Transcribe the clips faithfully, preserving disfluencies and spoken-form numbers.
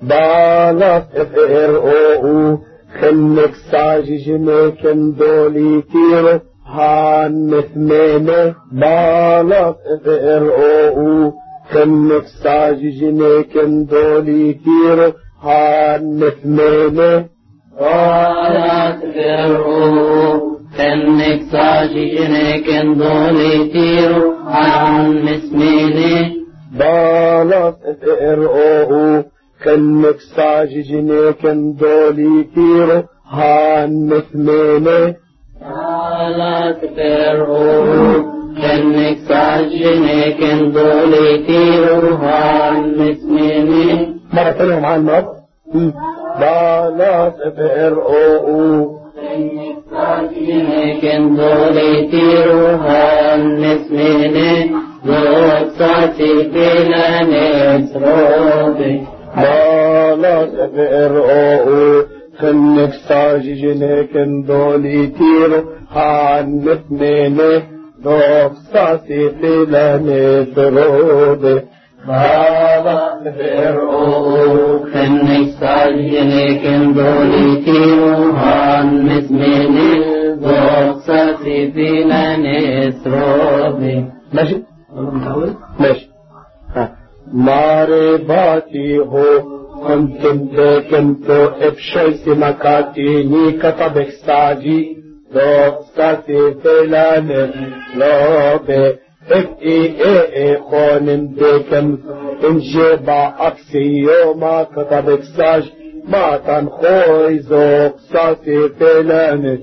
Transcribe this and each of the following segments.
بالات افئر او خنك ساججنك اندولي تيرو هان مثمينه بالات افئر او خنك ساججنك اندولي تيرو هان مثمينه بالات افئر او خنك ساججنك اندولي تيرو هان مثمينه بالات افئر او خنك ساججنك اندولي تيرو هان مثمينه بالات افئر او خنك ساججنك اندولي تيرو هان مثمينه مرة ثانية مع المرض بالات افئر او خنك ساججنك اندولي تيرو هان مثمينه ذوق ساتي بلا نسروبي بالات افئر او خنك ساججنك اندولي تيرو هان مثمينه ذوق ساتي بلا نسروبي بالات افئر او خنك ساججنك اندولي تيرو هان مثمينه ذوق ساتي بلا نسروبي. ماشي ماشي ها ماري باتي هو كنتم كنتو افشيس مكاتيني كتبك ساجي دوك ساتي فلان لوبي اف اي اي اي خونم ديكم انجيبا اكسي يوما كتبك ساج ما تنخوي زوك ساتي فلان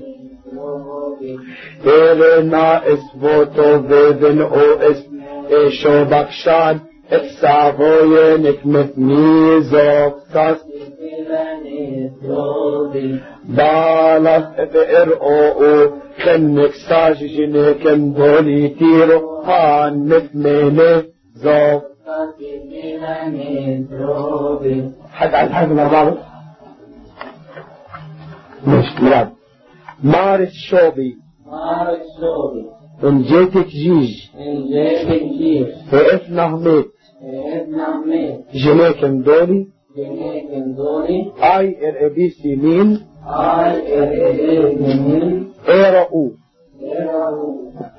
إلنا اسبوتو فيدن او اس ايشو بكشان افسابوينك مثنيزو كاس بالات افئر او او خنك ساججنك اندولي تيرو هان مثمينه زو حد عن حاجة من بعض مش مراد مارس شوبي مارس شوبي ان جيتك جيج ان جيتك جيج فإف نهمت فإف نهمت جنيك اندولي جنيك اندولي اي ار بي سي مين اي ار بي مين ايرو ايرو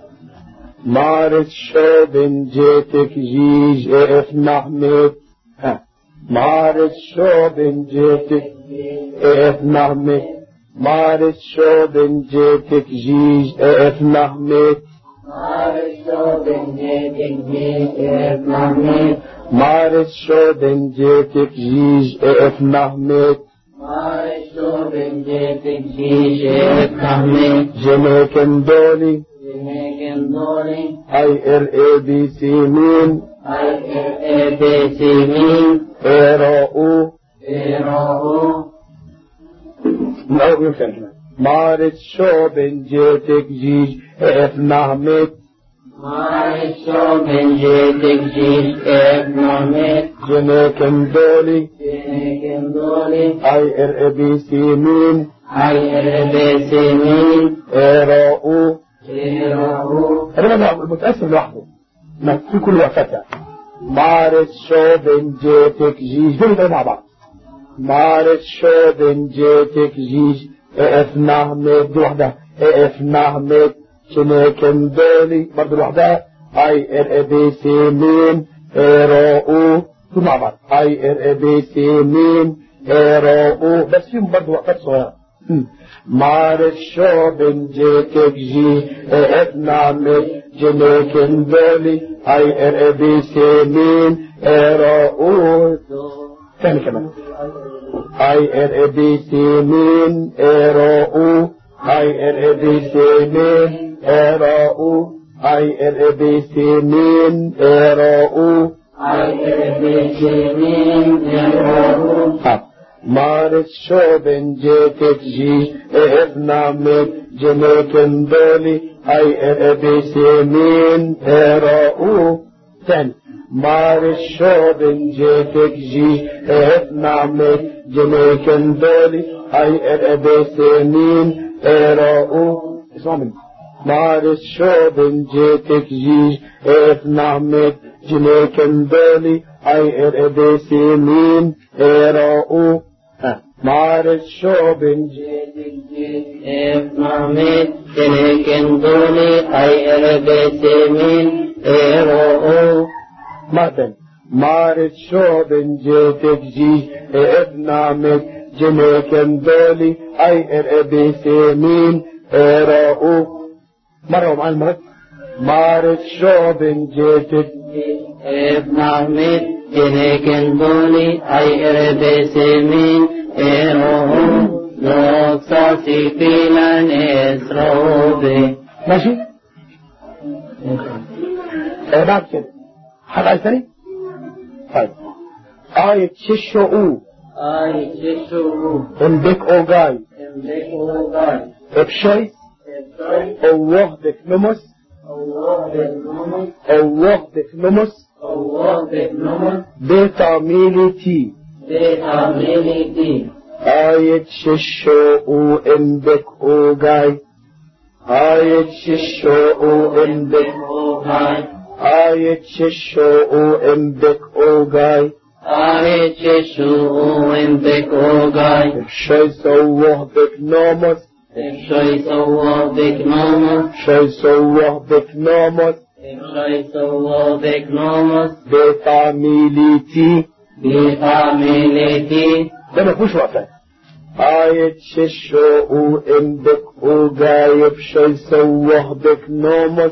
مارس شوبن جيتك جيج اف نهمت ها مارس شوبن جيتك اف نهمت مارس شوبن جيتك جيج اف نهمت مارس شوبن جيتك جيج اف نهمت مارس شوبن جيتك جيج اف نهمت مارس شوبن جيتك جيج اف نهمت جنيك اندولي جنيك اندولي اي ار اي بي سي مين اي ار اي بي سي مين ايرو ايرو نو يمكن مارس شوبن جيتك جيج اف نهمت مارس شوبن جيتك جيج اف نهمت جنيك اندولي جنيك اندولي اي ار بي سي مين اي ار بي سي مين ايرو ايرو انا متقسم لوحده ما في كل وقتها مارس شوبن جيتك جيج دول ده مع بعض مارس شوبن جيتك جيج اف نهمت دي وحدها اف نهمت جنيك اندولي برضه لوحدها اي ار بي سي مين ايرو دول مع بعض اي ار بي سي مين ايرو بس فيهم برضه وقتات صغيره مارس شوبن جيتك جي اف نهمت جنيك اندولي اي ار بي سي مين ايرو ثاني كمان اي ار بي سي مين ايرو اي ار بي سي مين ايرو اي ار بي سي مين ايرو اي ار بي سي مين ايرو مارس شوبن جيتك جي اف نهمت جنيك اندولي اي ار بي سي مين ايرو ثاني مارس شوبن جيتك جي اف نهمت جنيك اندولي اي ار بي سي مين ايرو اسمع مني مارس شوبن جيتك جي اف نهمت جنيك اندولي اي ار بي سي مين ايرو شو بنجي If Mahmud Tinikin Duli Ay Erbesemin Ero مثلا مارد شو بنجي تجي ابنامك جنيكن دولي اي اربي سيمين اراؤو مرة ومع المرد مارد شو بنجي تجي If Mahmud Tinikin Duli Ay Erbesemin Ero Lok Sasi Filan Esrobe ماشي ايه بعد كده حد عايز تاني طيب آية ششو Ay Jishu انبك اوغاي Emdek Ogai ابشاي Efrai الله بكنمس Allah Beknomus الله بكنمس Allah Beknomus بتعميلي تي De Amiliti آية ششو انبك اوغاي آية ششو انبك Ogai آية ششو انبك اوغاي Ay Jishu Emdek Ogai ابشاي الله بكنمس Efrai Allah Beknomus ابشاي الله بكنمس Efrai Allah Beknomus بتعميلي تي De Amiliti ده ما فيهوش وقفات آية ششو انبك اوغاي بشي سوه بك نومس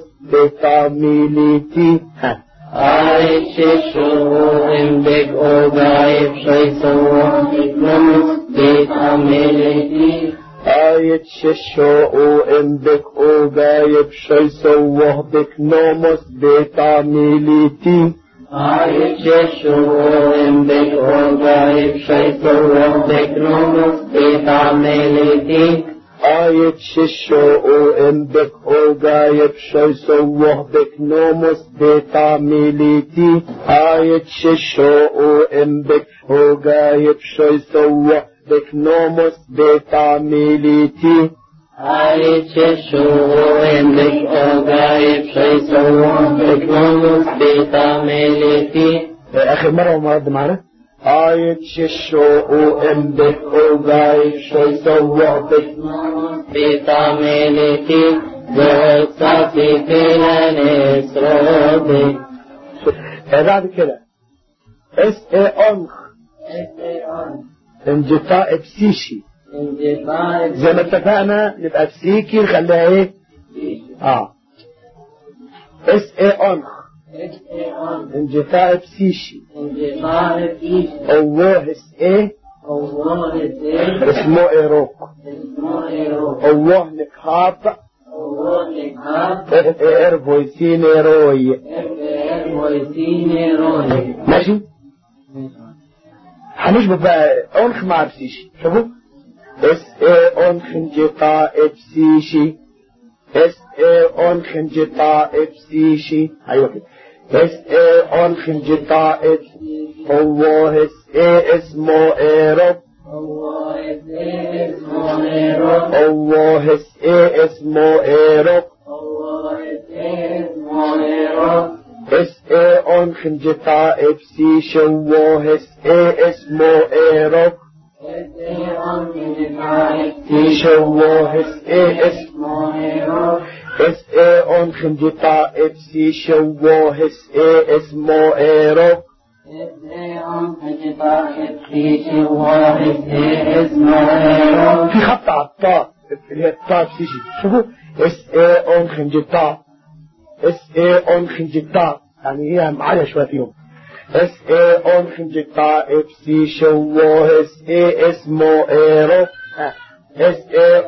بتعميلي ها Ay Jishu Emdek Ogai Efrai Allah Beknomus De Amiliti آية ششو انبك اوغاي بشي سوه بك نومس بتعميلي Ay Jishu Emdek Ogai Efrai Allah Beknomus De Amiliti آية ششو انبك اوغاي بشي سوه بك نومس بتعميلي آية ششو انبك اوغاي بشي سوه بك نومس بتعميلي Ay Jishu Emdek Ogai Efrai Allah Beknomus De Amiliti آخر مرة وما رد معنا آية ششو انبك اوغاي بشي سوه بك Betamiliti Vetsati Filan Esrobe بعد كده اس اي انخ انجطاء بسيشي زي ما اتفقنا نبقى بسيكي نخليها ايه اه اس اي انخ انجطاء بسيشي الله اس ايه اسمه ايروك الله نكهاب اير فويسين ايروي ماشي هنشبه بقى انخ مع بسيشي شوفوا اس اي انخ انجطاء بسيشي اس اي انخ انجطاء بسيشي ايوه كده اس اي انخ انجطاء الله اس اي اسمه ايروك الله اس اي اسمه ايروك اس اي انخ انجطاء بسيشي الله اس اي اسمه ايروك سيشي الله اس اي اسمه اس اي انخ انجطاء بسيشي الله اس اي اسمه ايروك في خط على الطاء اللي هي الطاء بسيشي شوفوا اس اي انخ انجطاء اس اي انخ انجطاء يعني هي معايا شوية فيهم اس اي انخ انجطاء بسيشي الله اس اي اسمه ايروك اس اي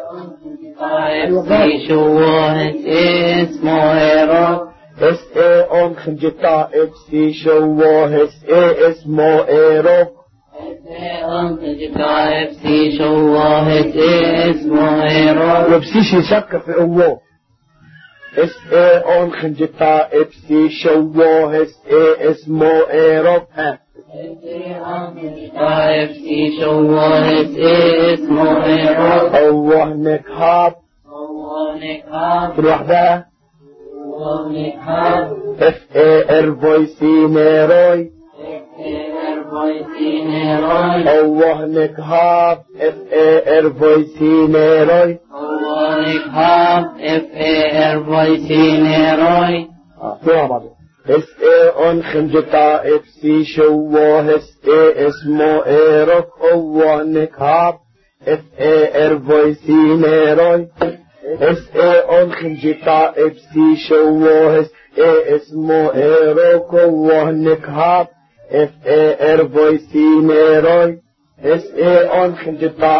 اس اي انخ انجطاء بسيشي الله اس اي اسمه ايروك وبسيشي شك في الله اس اي انخ انجطاء بسيشي الله اس اي اسمه ايروك ها الله نكهاب لوحدها اف اي ار فويسين ايروي الله نكهاب اف اي ار فويسينيروي الله نكهاب اف اي ار فويسينيروي اه فيها بعض اس اي ان خنجتا اف سي شوه اس اي اسمو ايروك الله نكهاب اف اي ار فويسينيروي اس اي ان خنجتا اف سي شوه اس اي اسمو ايروك الله نكهاب اف اي ار فويسينيروي اس اي ان خنجتا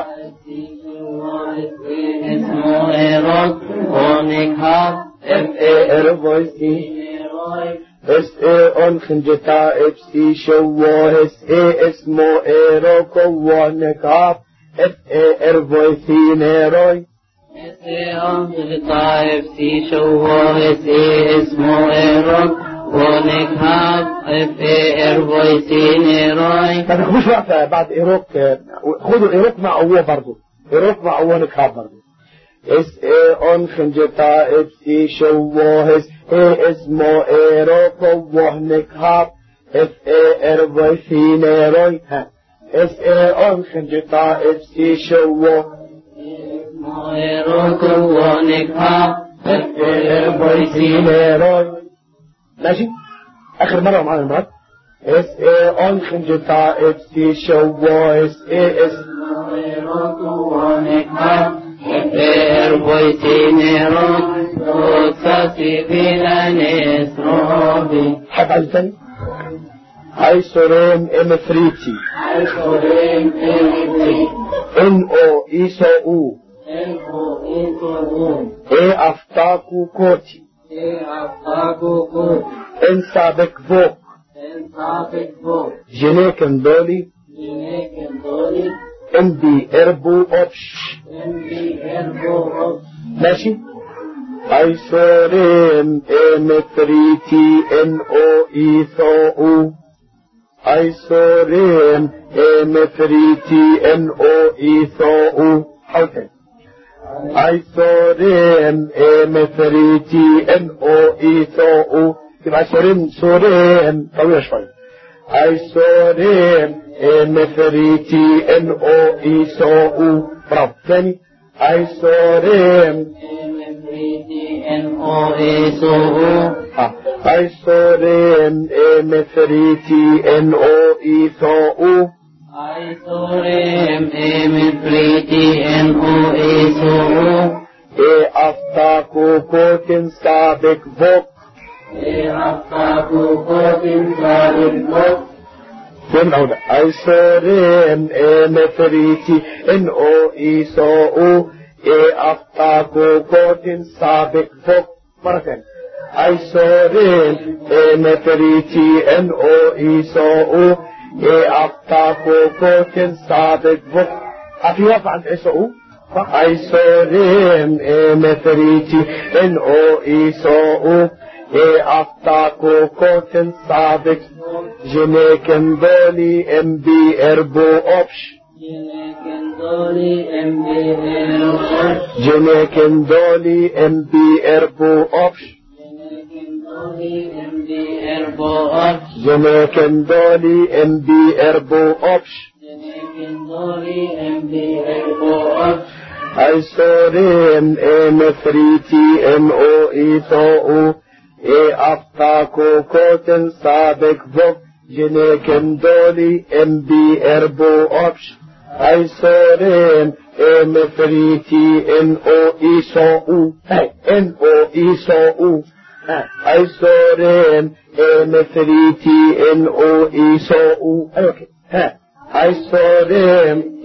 اسمو ايروك ونكهاب اف اي ار فويسينيروي اس اي ان خنجتا اف سي شوه اس اي اسمو ايروك الله نكهاب اف اي ار فويسينيروي اس اي ان خنجتا اف سي شوه اس اي اسمو ايروك ونكهاب اف اي ار فويسينيروي. ما تاخدوش وقت بعد ايروك، خدوا ايروك مع قوه برضه، ايروك مع قوه نكهاب برضه. اس اي ان خنجتا اف سي شوه اس اي اسمو ايروك الله نكهاب اف اي ار فويسينيروي. ها اس اي ان خنجتا اف سي شوه اسمو ايروك ونكهاب اف اي ار فويسينيروي. ماشي اخر مره معانا المرات. اس اي ان خنجتا اف سي شوه اس اي اسمو ايروك ونكهاب اف اي ار فويسينيروي وتساسي بلانيس روبي. حد عايز تاني؟ ايسورين امفريتي ايسورين امفريتي ان او ايسو او ان او ايسو او اي افتاكو كوتي اي افتاكو كوتي ان سابك فوق ان سابك فوق جنيكن دولي جنيكن دولي ام بي اربو اوبش ام بي اربو اوبش. ماشي. ايسورين امفريتي ان او ايسو او ايسورين امفريتي ان او ايسو او. حاول تاني. ايسورين امفريتي ان او ايسو او. يبقى سورين سورين طويلة شوية. ايسورين امفريتي ان او ايسو او. برافو. تاني. ايسورين امفريتي ان او ايسو او. ها ايسورين امفريتي ان او ايسو او. ايسورين امفريتي ان او ايسو او. اي افتاكو كوتن سابك فوق اي افتاكو كوتن سابك فوق. فين هنا؟ ايسورين امفريتي ان او ايسو او اي افتاكو كوتن سابك فوق. مرة ثانية. ايسورين امفريتي ان او ايسو او اي افتاكو كوتن سابك فوق. في وقف عند ايسو او. ايسورين امفريتي ان او ايسو او اي افتاكو كوتن سابك جنيكن دولي ام بي اربو اوبش جنيكن دولي ام بي اربو اوبش جنيكن دولي ام بي اربو اوبش جنيكن دولي ام بي اربو اوبش جنيكن دولي ام بي اربو اوبش جنيكن دولي ام بي اربو اوبش. ايسورين امفريتي ان او ايسو او اي افتاكو كوتن سابك فوق جنيكن دولي ام بي اربو اوبش. ايسورين امفريتي ان او ايسو او ان او ايسو او ايسورين امفريتي ان او ايسو او. ايوه كده. ها ايسورين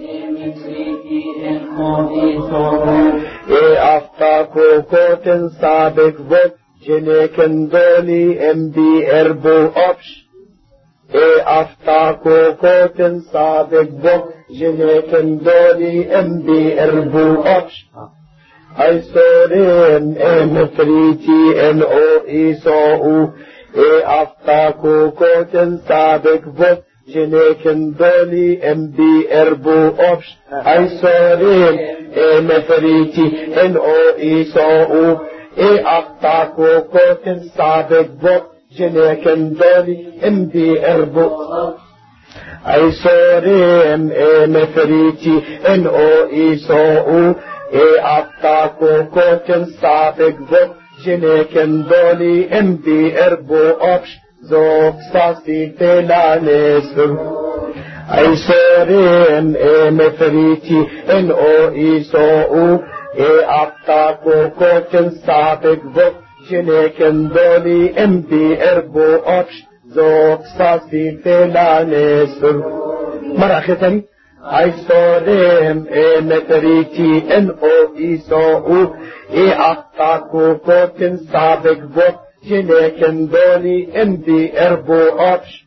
اي افتاكو كوتن سابك فوق جنيكن دولي ام بي اربو اوبش اي افتاكو كوتن سابك فوق جنيكن دولي ام بي اربو اوبش. ايسورين امفريتي ان او ايسو او اي افتاكو كوتن سابك فوق جنيكن دولي ام بي اربو اوبش. ايسورين امفريتي ان او ايسو او اي افتاكو كوتن سابك فوق جنيكن دولي ام بي اربو. أي سوريم إيه مفريتي إن أو إيسو إيه أبتاكو كوتن سابق ذو جنيكن دولي إم بي إربو أبش زوك ساسي تلانسر أي سوريم إيه مفريتي إن أو إيسو إيه أبتاكو كوتن سابق ذو جنيكن دولي إم بي إربو أبش زوك ساسي تلانسر مرة أخير تاني أي سوريم إيه مفريتي إن أو إيسو إيه أبتاكو كوتن سابق ذو جنيكن دولي إم بي إربو أبش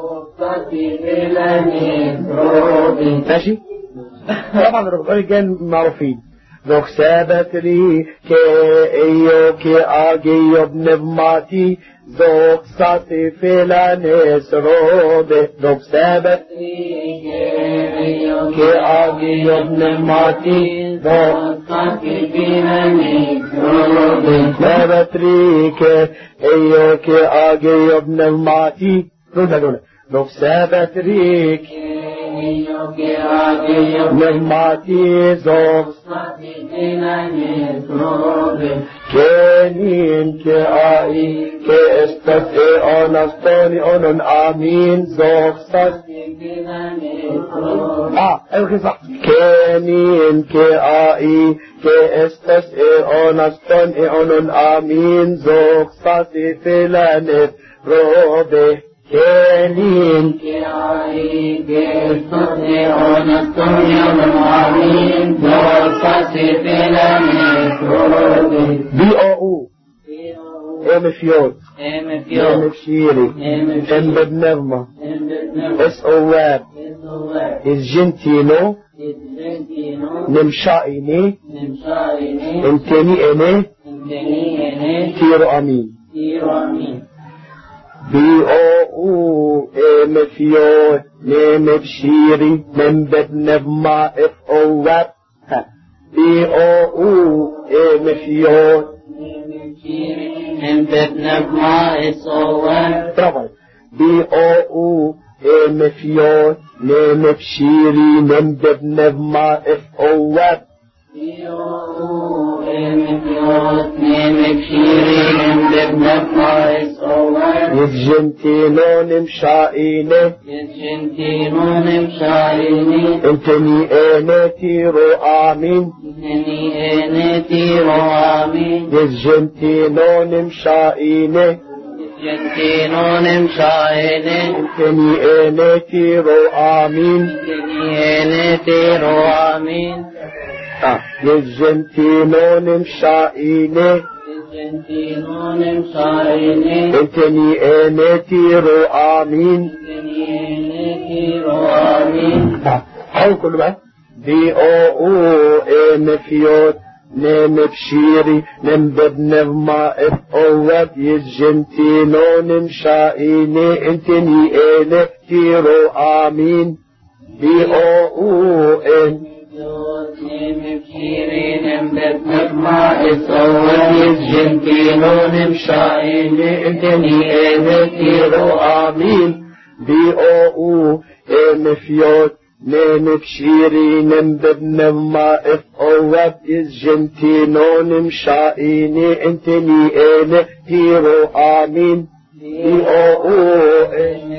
ماشي. طبعا الرجال كان معروفين ذوك سابت لي كأيو كأجي ابن بماتي ذوك ساتي فلانس روبه ذوك سابت لي كأجي ابن بماتي ذوك ساتي فلانس روبه سابت لي كأيو كأجي ابن بماتي رونا رونا ذوك سابت لي نغماتي زوج كنين كآي كاستسئ أنستاني أنن آمين زوج آه أيوة صح كنين كآي كاستسئ أنستاني أنن آمين زوج ساسي فلانت روبه كنين كآي كاستسئ أنستاني أنن آمين زوج ساسي فلانت روبه بي أو ام فيوت ام فشيري ام بدنغمة اس اواب الجنتينو نمشائني انتني اني تيرو امين بي او ام فيوت نم بشيري نم بدنغمة اف اواب بي او ام فيوت and that never is over. Travel. B O U M F Y N M Shiri N D N Ma F O W. B O U M F Y N M Shiri N D N Ma is over. يجنتينو نمشائينه يجنتينو نمشائينه انتني انتي رو آمين انتني انتي رو آمين يجنتينو نمشائينه يجنتينو نمشائينه انتني انتي رو آمين انتني انتي رو آمين اه يجنتينو نمشائينه يجنتينو نمشائينه انتني انتي رو آمين انتني انتي رو آمين حاول كله بقى دي او او ام فيوت نم بشيري نم بدنغما اف اواب يجنتينو نمشائيني انتني انتي رو آمين دي او او ام آمين بي او ام فيوت نم بشيري نم بدنغما اف اواب يجنتينو نمشائيني انتني انتي رو آمين بي او ام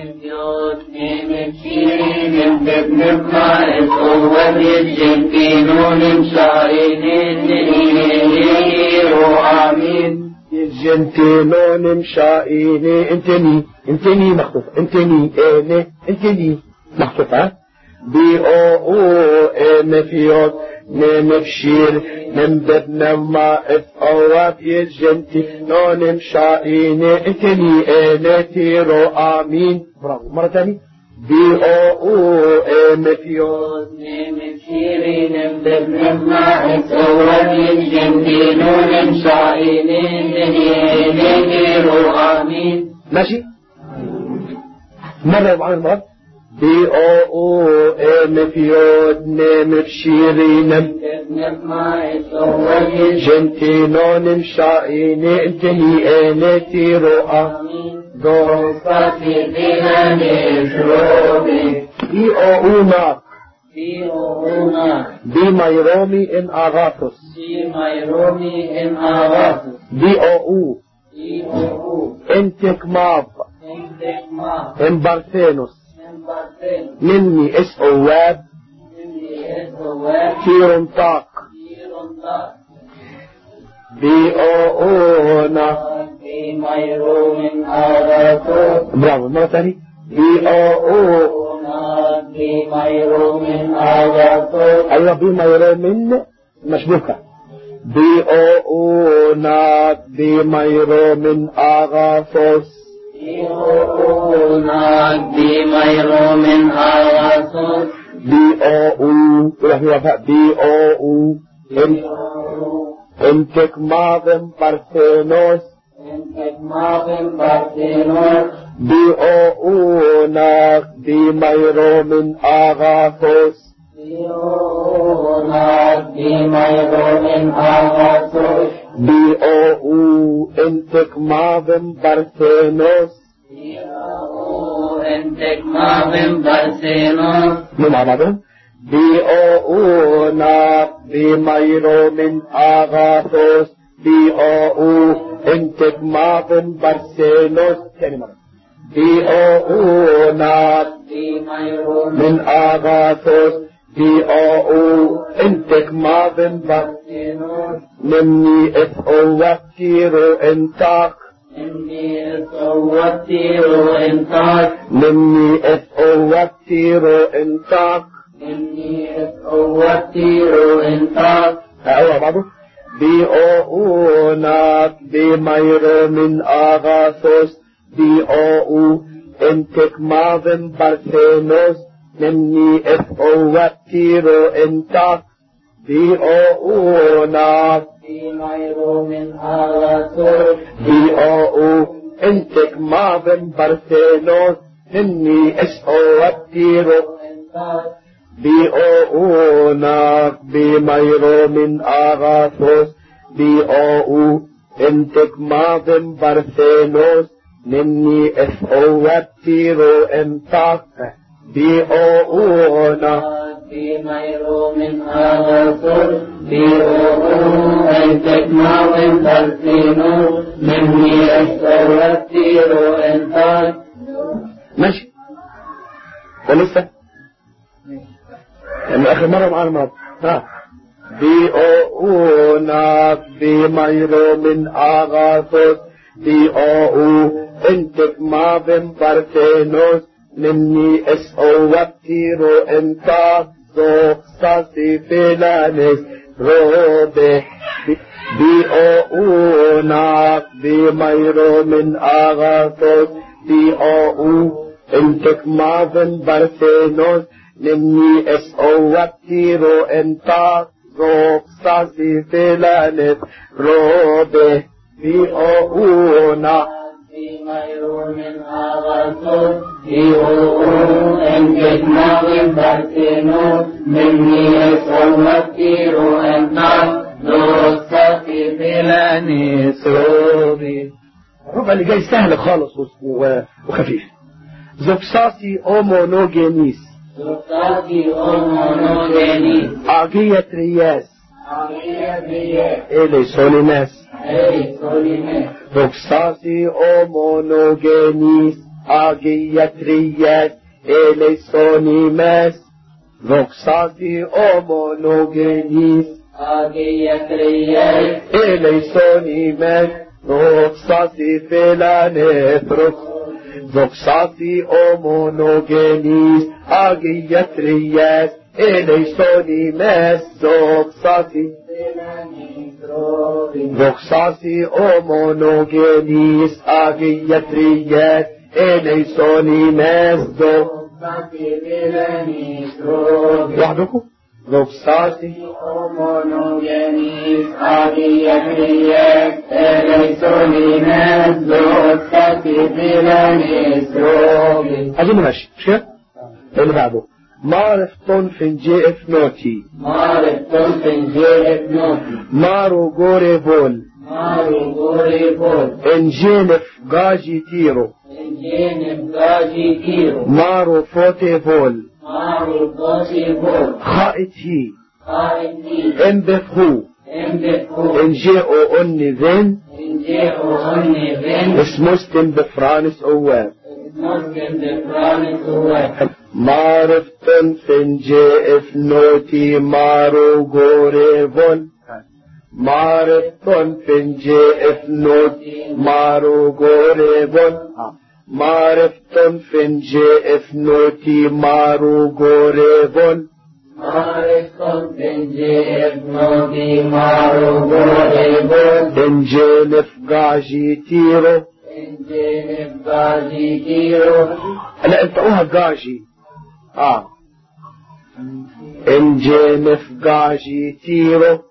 جنتينو نمشائيني انتني انتني مخطوف انتني اني انتني مخطوفة بي او او ام فيوت نم بشير نم بدنما اف اواب يجنتينو نمشائيني انتني اني تيرو آمين برافو مرة تانية بي او او ام فيوت نم بشير نم بدنما اف اواب يجنتينو نمشائيني انتني اني تيرو آمين ماشي مرة معانا المرة بي او او ام فيوت نم بشيري نم جنتينو نمشائيني انتني انتي رو آمين دوستي دينا نشروبي بي أوناك بي أوناك بي ميرومي إن أغاثوس بي ميرومي إن أغاثوس بي أو بي أو إن تكماب إن تكما إن بارثينوس إن بارتين مني إس أواب إني إسواب كيرونتاك كيرونتا بي أوناك بي ميرومي أغاثوس برافو مرة ثانية بي أو بي ميرومي أغاثوس أيوة بي ميرومين مشبوكة بي أوناك بي ميرومين أغاثوس بي أوناك بي ميرومي أغاثوس بي أو ولا في وفاء بي أو إن إن تكماغم بارثينوس إن تكما بارتينوس بي أوناك بي ميرومين أغاثوس بي أوناك بي ميرومي أغاثوس بي أو إن تكماغم بارثينوس بي أو إن تكما بارتينوس من بعضهم بي أوناك بي ميرومين أغاثوس بي أو إن تكماغم بارثينوس ثاني مرة بي أوناك بي ميرومي من أغاثوس بي أو إن تكماغم بارثينوس بارتينوس مني إف أوكيرو إنتاك إني أتوتر إنتاك مني إف أوكيرو إنتاك إني أتوتر إنتاك أيوة بعضه بي أوناك بي ميرومين أغاثوس بي أو إن تكماغم بارثينوس مني إف أوكيرو إنتاك بي أوناك بي ميرومي أغاثوس بي أو إن تكماغم بارثينوس مني إس أوكيرو إنتاك بي أوناك بي ميرومين أغاثوس بي أو إن تكماغم بارثينوس مني إف أوكيرو إنتاك بي أوناك بي ميرومي أغاثوس بي أو إن تكما بارتينوس مني أتوتر إنتاك ماشي ولسه يعني آخر مرة معانا مرة ها بي أوناك بي ميرومين أغاثوس بي أو إن تكماغم بارثينوس مني إس أوكيرو إنتاك زوك ساسي فيلانيس روبي بي أوناك بي ميرومين أغاثوس بي أو إن تكماغم بارثينوس مني إس أوكيرو إنتاك زوك ساسي فيلانيس روبي بي أوناك بي ميرومي أغاثوس بي أو إن تكما بارتينوس مني أتوتر إنتاك زوك ساسي فيلانيس روبي الربع اللي جاي سهل خالص وخفيف زوكساسي أومونوجينيس زوكساسي أومونوجينيس أغية رياس أغية رياس إلي سوليناس إلي سوليناس زوكساسي أومونوجينيس أغية رياس إلي سوليناس زوكساسي أومونوجينيس أغية رياس إلي سوليناس زوكساسي فيلانيثروس زوكساسي أومونوجينيس أغية رياس إلي سوليناس زوكساسي زوكساسي أومونوجينيس أغية رياس إلي سوليناس زوكساسي فيلانيس روبي لوحدكم زوكساسي أومونوجينيس أغية رياس إلي سوليناس زوكساسي فيلانيس روبي أظن ماشي مش كده؟ اللي بعده مارفتون فنجي افنوتي مارك تنسن جيرت نوتي مارو غوري فول مارو غوري فول انجينف غاجي تيرو انجين بغاجي كيرو مارو فوتي فول خائت هي ام بفهو ان جي او ان فين اسمستن بفرانس اواب معرفتن فين جي اف نوتي مارو غوريفون معرفتن فين جي اف نوتي مارو غوريفون معرفتن فين جي اف نوتي مارو غوريفون معرفتن فين جي اف نوتي مارو غوريفون انجيل فقاجي تيرو انجيل فقاجي تيرو لا انتقوها قاجي اه انجيل فقاجي تيرو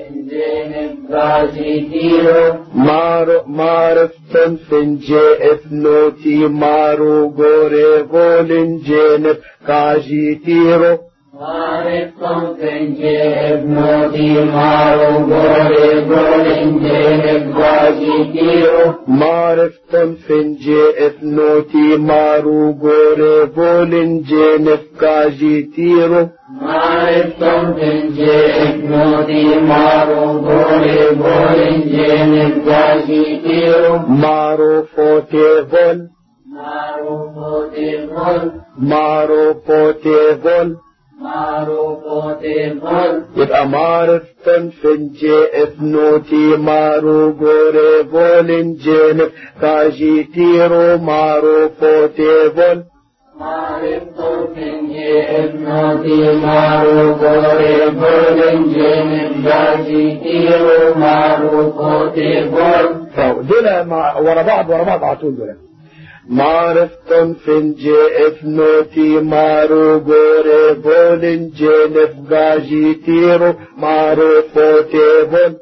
مارو معرفتن فين جي اف نوتي مارو غوري فولن جينف كاجي تيرو معرفتن فين جي اف نوتي مارو غوري فولن جينف كاجي تيرو معرفتن فين جي اف نوتي مارو غوري فولن جينف كاجي تيرو معرفتن فين جي اف نوتي مارو غوري فولن جينف كاجي تيرو مارو فوتي فول مارو فوتي فول مارو فوتي فول مارو فوتي فول يبقى معرفتن فين جي اف نوتي مارو غوري فولن جينف كاجي تيرو مارو فوتي فول معرفتن فين جي اف نوتي مارو غوري فولن جينف كاجي تيرو مارو فوتي فول دول ورا بعض ورا بعض على طول دول معرفتن فين جي اف نوتي مارو غوري فولن جينف كاجي تيرو مارو فوتي فول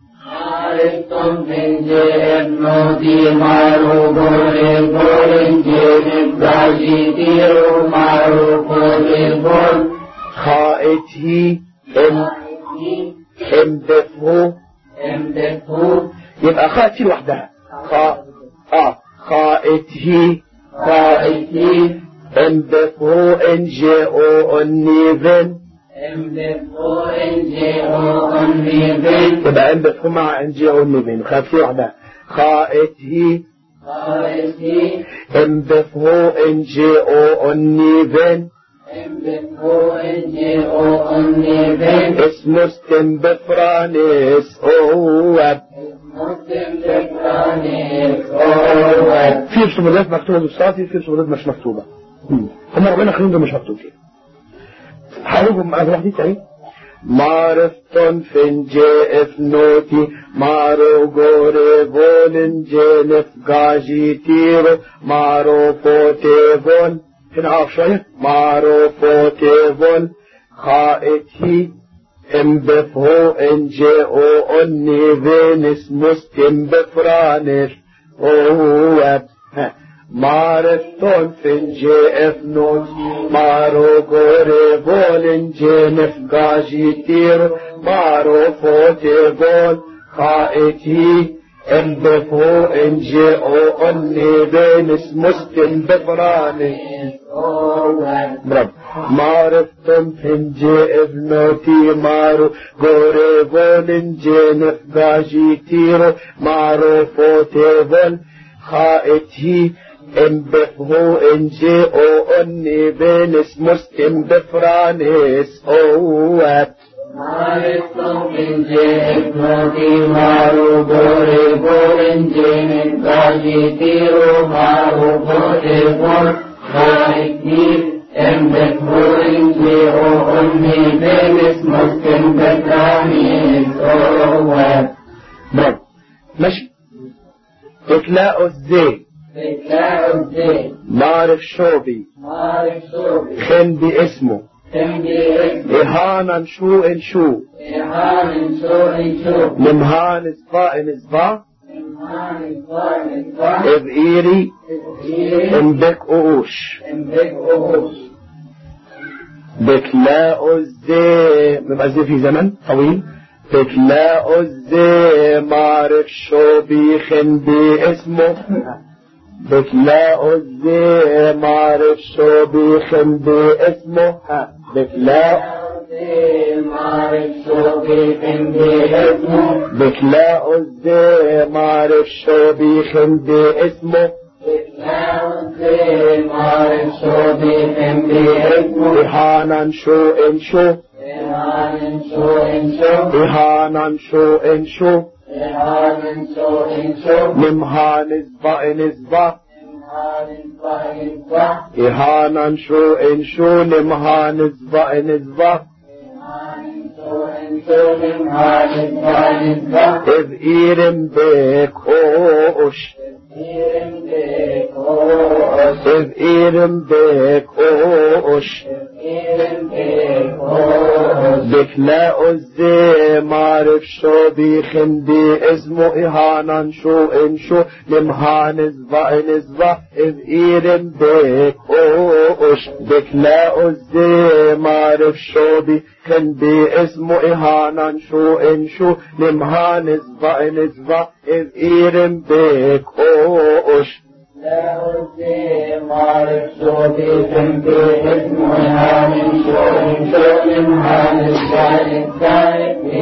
معرفتن فين جي اف نوتي مارو غوري فولن جينف كاجي تيرو مارو فوتي فول خائت هي ام ام بفهو ام بفهو يبقى خائت هي لوحدها خاء اه خائت هي خائت هي ام بفهو ان جي او اني فين ام بفهو ان جي او اني فين يبقى ام بفهو مع ان جي او اني فين خائت هي لوحدها خائت هي خائت هي ام بفهو ان جي او اني فين ام بفهو ان جي او اني فين اسمه ستم بفرانس اواب في رسومات مكتوبة بالصافي في رسومات مش مكتوبة هم ربنا خليهم ده مش مكتوب كده حاولهم معاك واحدة تاني معرفتن فين جي اف نوتي مارو غوري فولن جينف كاجي تيرو مارو فوتي فول هنا عارف شوية مارو فوتي فول خائت هي ام بفهو ان جي او اني فينس مستم بفرانس اواب معرفتن فين جي اف نوت مارو غوري فولن جينف كاجي تيرو مارو فوتي فول خائت هي ام بفهو ان جي او اني فينس مستم بفرانس اواب معرفتن فين جي اف نوتي مارو غوري فولن جينف كاجي تيرو مارو فوتي فول خائت هي ام بفهو ان جي او اني فينس مستم بفرانس اواب معرفتن فين جي اف نوتي مارو غوري فولن جينف كاجي تيرو مارو فوتي فول خائت هي ام بفهو ان جي او اني فينس مستم بفرانس اواب برافو ماشي اطلاق الزي اطلاق الزي معرف شوبي معرف شوبي خن باسمه خن باسمه اهانا شو ان شو اهانا شو ان شو ممهان اصبع ان اصبع ممهان اصبع ان اصبع اذ ايري ام بك اوش ام بك اوش بتلاقوا الزي بيبقى الزي في زمن طويل بتلاقوا الزي معرف شو بيخن باسمه بكلاء الزي معرف شو بيخن باسمه. ها بكلاء معرف شو بيخن باسمه. بكلاء الزي معرف شو بيخن باسمه. بكلاء الزي معرف شو بيخن باسمه. إهانا شو إن شو إهانا شو إن شو. إهانا شو إن شو إهانا شو إن شو. نمها نزبا نزبا إهانا شو إن شو نمها نزبا نزبا. إذ إيرم بك أوش إذ إيرم بك أوش بكلاء الزي معرف شو بيخن باسمه. إهانا شو إن شو نمها نزبا نزبا. إذ إيرم بك أوش بكلاء الزي معرف شو بيخن باسمه. إهانا شو إن شو نمها نزبا نزبا. إذ إيرم بك أوش بكلاء الزي معرف شو بيخن باسمه. إهانا شو إن شو نمها نزبا نزبا.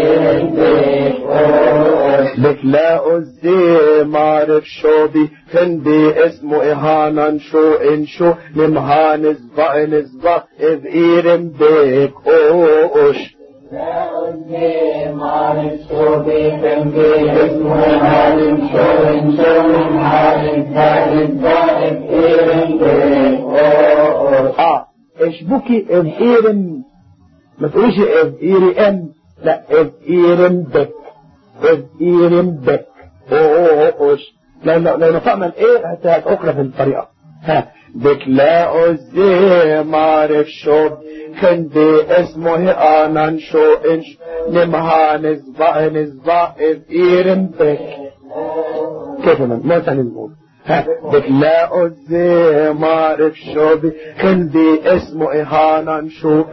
بكلاء الزي معرف شو بيخن باسمه. إهانا شو إن شو نمها نزبا نزبا. إذ إيرم بك أوش بكلاء الزي معرف شو بيخن باسمه. إهانا شو إن شو نمها نزبا نزبا. إذ إيرم بك أوش. آه إيش بكي إذ إيرم، ما تقوليش إذ إيرم، لا إذ إيرم بك إذ إيرم بك أوش. لأن لو نطقنا الإيه هتأكل في الطريقة. ها بكلاء الزي معرف شو كان باسمه. آنا شو إنش نمها نزبا نزبا. إذ إيرم بك كيف ما تاني نقول. ها بكلاء الزي معرف شو كان باسمه. إهانا شو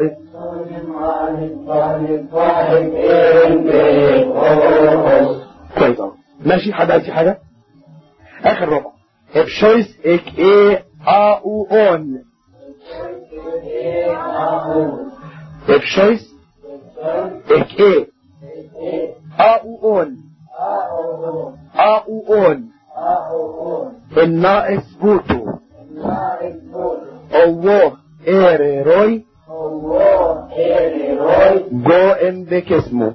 كويس. ماشي حد عايز حاجة؟ آخر ربع ابشويس اك ايه او اون. ابشويس اك ايه او اون او اون. الناقص بوتو الله ايري روي جو ان بكسمو.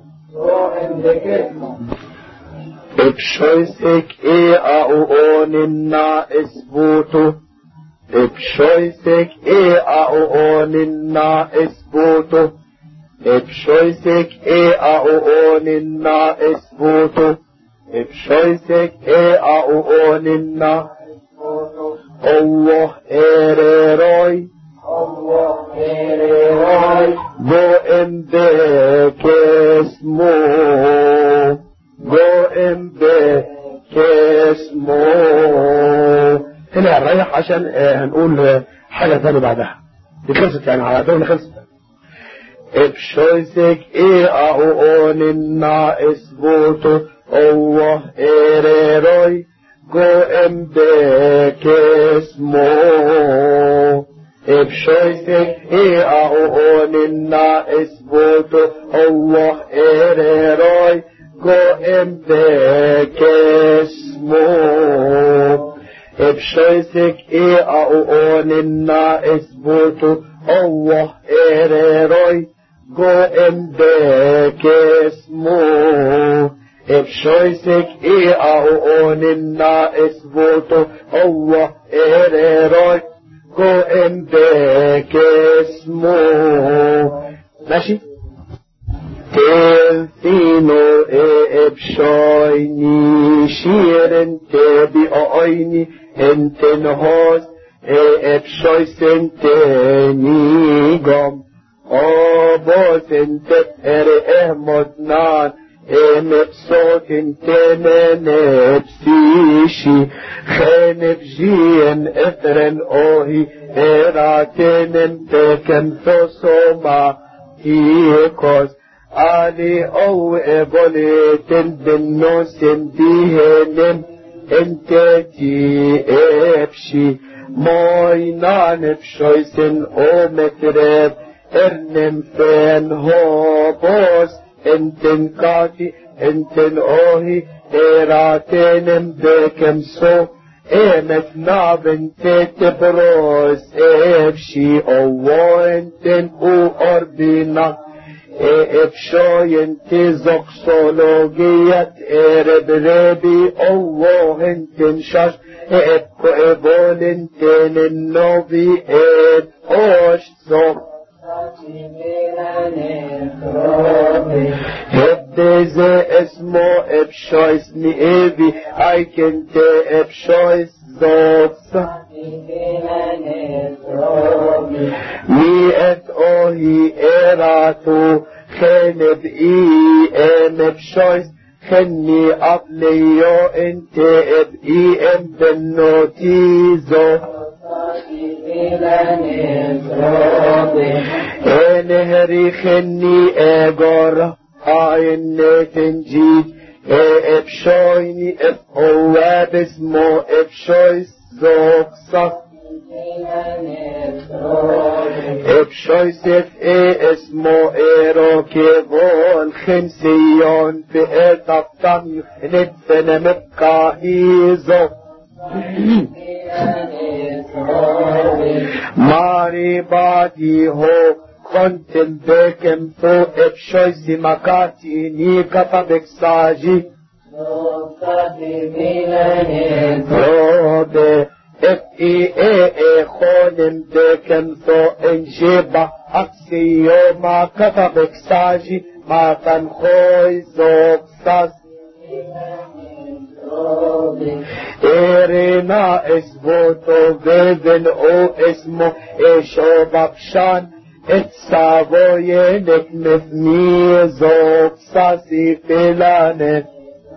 ابشويسك ايه او اون الناقص بوتو. ابشويسك ايه او اون الناقص بوتو. ابشويسك ايه او اون الناقص بوتو. ابشويسك ايه او اون الناقص بوتو. الله ايري روي الله ايري روي جو ان بكسمو. جو ام بكسمو. هنا هنريح عشان هنقول حاجة ثانية بعدها. دي خلصت يعني على دولة خلصت. ابشويسك ايه او اون الناقص بوتو. الله ايري روي جو ام بكسمو. ابشويسك ايه او اون الناقص بوتو. الله ايري روي جو ام بكسمو. ابشويسك ايه او اون الناقص بوتو. الله ايري روي جو ام بكسمو. ابشويسك ايه او اون الناقص بوتو. الله ايري روي جو ام بكسمو. ماشي. تلثينو ابشويني شيرن تبي اويني انتن هوس ابشوي سنتني قم ابو سنتت ارئه مدنان امقصوت انتن نفسيشي خانف جين اثرن اوهي اراتن انتكن فصوما ايكوز علي او ابوليتن بالنوسن ديهنم انت تي افشي موينا نفشويسن او مترب ارنم فين هوبوس انتن كاتي انتن اوهي ايراتينم بكم سو ايمت نابن تتبروس افشي او انتن او اربينا افشاين تزق سولوجيت ارب ربي اوه انتن شاش ابكو ابول انتن النوبي اب اوش زق هدز اسمو افشايس نيبي اي كنت افشايس زوكس مئة اوهي ايراتو خنب اي ام افشايس خني اقليو انت اب اي ام بنوتيزو انهري خني اغور عين تنجيد افشايني اف اواب اسمو افشايس زوكسا افشايس اف اي اسمو ايروكي بول خمسيون في اتفتم ندفن مبقائيزو ماري بادي هو كنتم بكم فو افشويسي مكاتي نيكا فبكساجي روبي اف اي اي اي خونم بكم فو انجيبا اكسيو ما كفا بكساجي ما تنخوي زوكساس إيرينا اسبوتو بيبن او اسمو ايشو بابشان اتسابوينك مثني زوك ساسي فلانك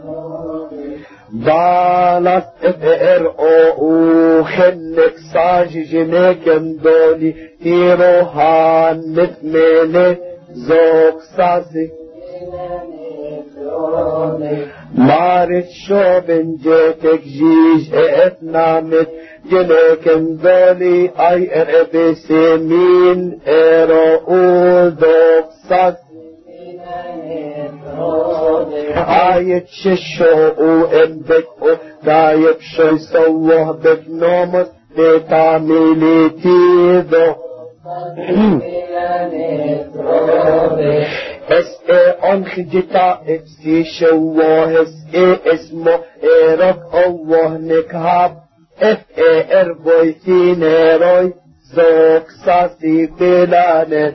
بالاس اف ار او خنك ساجي جنك اندولي تيروهان مثمني زوك ساسي مارت شوبن جيتك جيج اتنامت جنك اندولي اي ار بي سمين ارو اوذوك ساس آيت ششو او امبك او دايب شوي سوه بك نومس بتعميلي تيذو اس اي انخجتا اف سي شوه اس اي اسمو ايرك اوه نكهاب اف اي ار بويتين ايروي زوك ساسي بلانت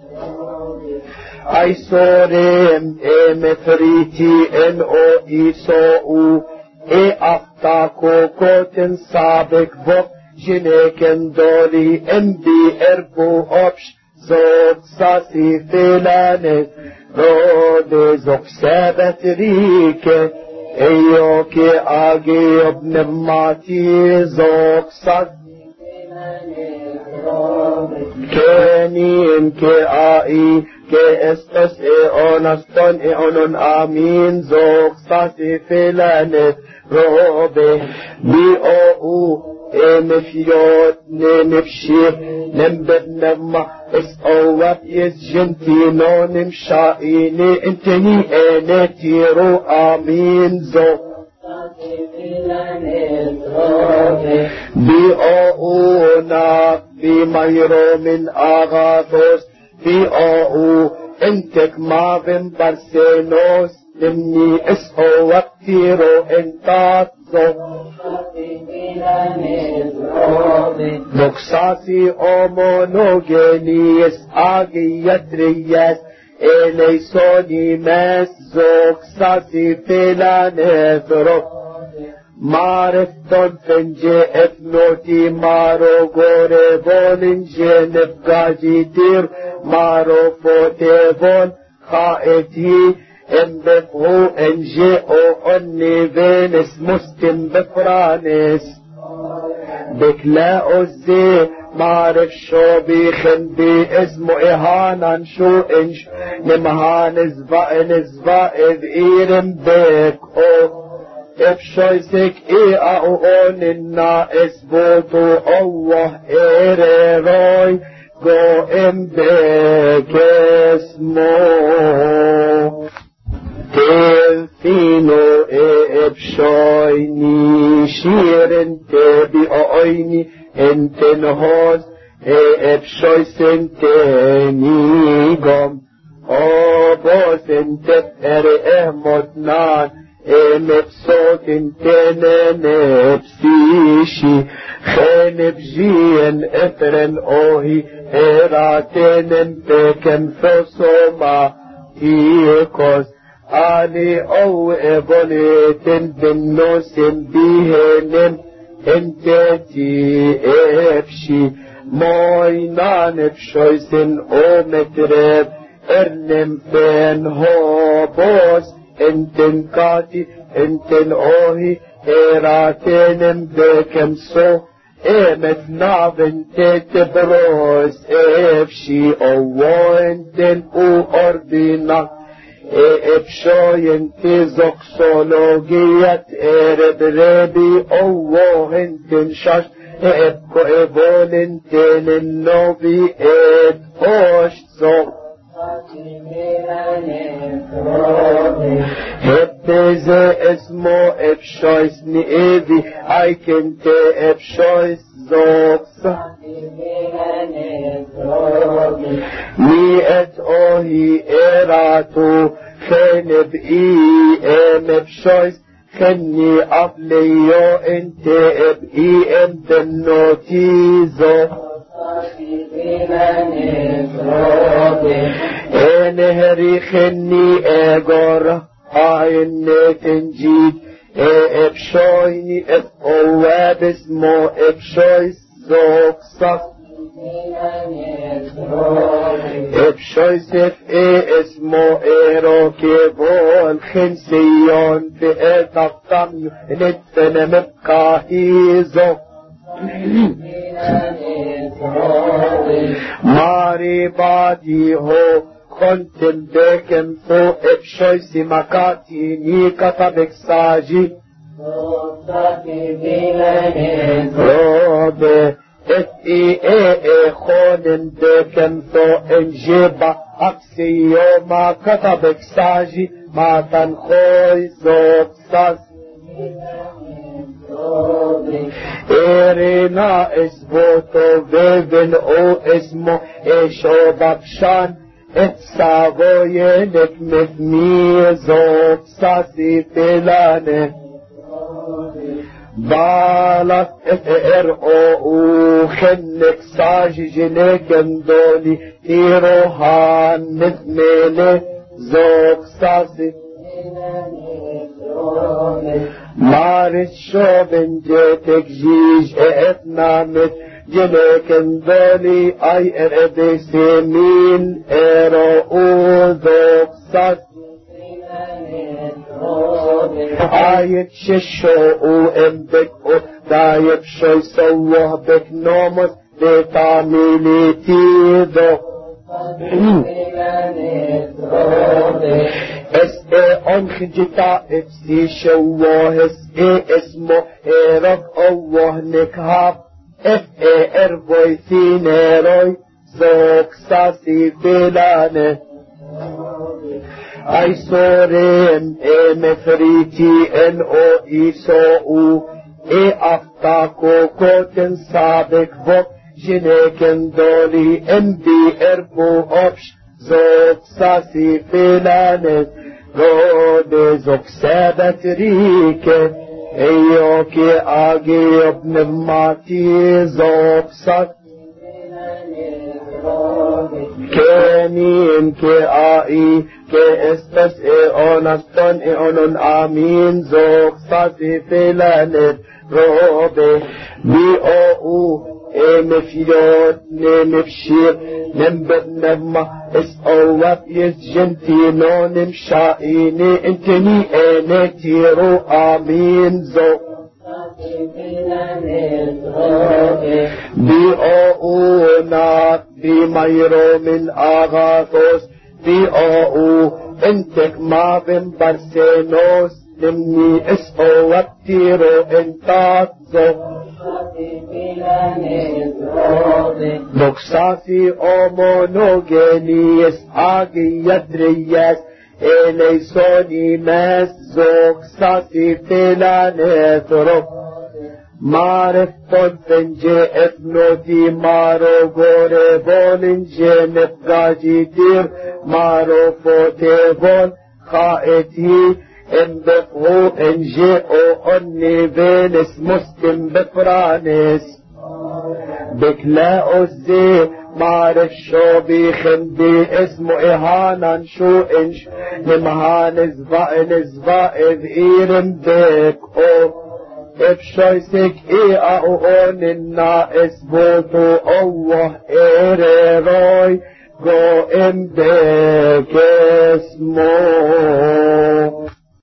اي سوريم اي مفريتي ان او اي سو اي افتاكو كوتن سابق بوك جنيكن دولي ام بي اربو اوبش زوك ساسي فلانت رودي زوك سابت ريكي ايوكي اجي ابن ماتي زوك ساسي كنين كي آئي كي استس اي اونستون اي اونون امين زوك ساسي فلانت روبي بي او او مفيوت نمفشير نمبر نما اس اواب يز جنتينو نمشائيني انتني انتي رو امين زو بي او نا بي مايرو من اغاثوس بي او انتك مافن برسينوس نمني اس اواب تيرو انتات زو دوكساسي اومونوجينيس اغي يتريس اليسوني مس زوكساسي فيلانثرو مارفتون فنجي افنوتي مارو غوري بولنجي نفقاجي دير مارو فوتيفون خائتي انبفهو انجي او اني فينس مستم بفرانس بكلاو الزي معرف شو بيخن بي اسمه اهانا شو انش نمهان ازبا نزبا اذ ايرم بيك او افشويسك اي اعوننا اسبوتو الله ايريروي go ام بك اسمو تلفينو ابشويني شيرن تبي اويني انتن هوز ابشويسن تاني قم ابوس انت ارئه متنان امبسوت انتنا نفسيشي خانب جين افرن اوهي اراتن بكن فصوما تيكوس اني او ابوليتن بالنوسم بيهنم انت تي افشي موينان افشويسن او مترب ارنم فين هوبوس انتن كاتي انتن اوهي اراتنم بكم سو امت نابن تتبروس افشي او انتن او اردينا افشوين تزق سولوجيات ارب ربي او انتن شاش ابكو ابول انتن النوبي اب اوش زق هبز اسمو افشويس نئذي ايكنت افشويس زوكس مئة اوهي اراتو خنب اي ام افشويس خني افليو انت اب اي ام دنوتيزو انهري خني اغور عين تنجيد افشويني اف اواب اسمو افشويس زوكسك افشويس اف اي اسمو ايروكيبول خنسيون في اتقطم نتفن مبقاهيزو ماري بادي هو كنتم بكم فو افشويسي مكاتي نيكتا بكساجي روبي اف اي اي اي خونن بكم فو انجيبا اكسي يوما كتا بكساجي ما تنخوي زوبساس إيرينا اسبوتو بيبن او اسمو ايشو بابشان اتساغوينك مفميزو ساسي فلانه بالك اتقر او خنك ساجي جنك اندولي تيروهان نفميلي زوك ساسي مارس شوبن جيتك جيج اتنامت جنك اندولي اي اربي سمين ارو اوذوك ساس آيت ششو او امبك او دايب شوي سوه بك نومس بتعميلي تيدو اس اي انخ جتا افسي شوه اس اي اسمو ايرك اوه نكهاب اف اي اربوي ثينيروي زوك ساسي فلانه اي سورين اي مفريتي ان او اي سوء اي افتاكو كوتن سابق فوق جنيكن دولي ام بي اربو اوبش زوك ساسي فلانه رودي زوك سابت ريكه ايوكي اجي ابن ماتي زوك سات كانين كي آئي كي استس اي اونستون اي اونون آمين زوك ساسي فلانت روبي بي او او اي مفيدون ني مفشير نمبر نما اس اواب يس جنتينو نمشائيني انتني اي نتيرو آمين زوك بي او او نات بي مايرو من آغاثوس بي او او انتك مافن برسينوس نمني اسقو وابتيرو انتاتزو نقصاسي اومونوجينيس اغي يدريس اليسوني مزوك ساسي فيلانيثرو معرفتون فنجي افنودي مارو غوري فولنجي نفقاجي دير مارو فوتيفون خائتي ام بفهو انجي او اني فينس مسكن بفرانس بكلا ازي معرف شو بيخن بي اسمه اهانا شو انش نمهان زبا نزبا اذ ايرن بيك او افشايسك اي اون الناس بوتو الله ايري روي go in big small